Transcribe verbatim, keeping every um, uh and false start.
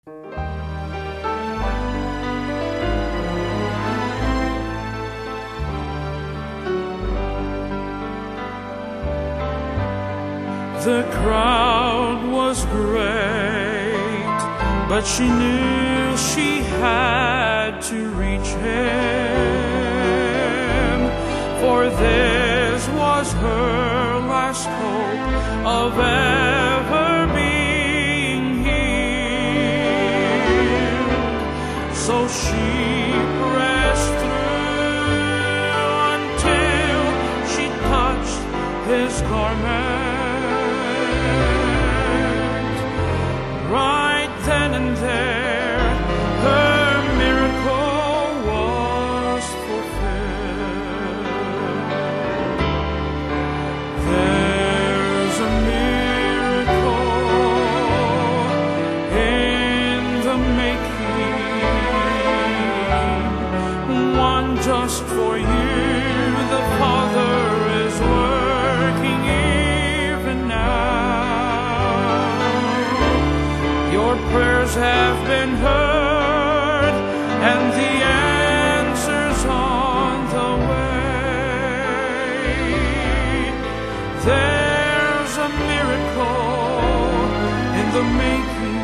The crowd was great, but she knew she had to reach him, for this was her last hope of ever being healed. So she pressed through until she touched his garment. Right then and there, her miracle was fulfilled. There's a miracle in the making, one just for you. The Father is working even now. Your prayers have been heard, and the answer's on the way. There's a miracle in the making.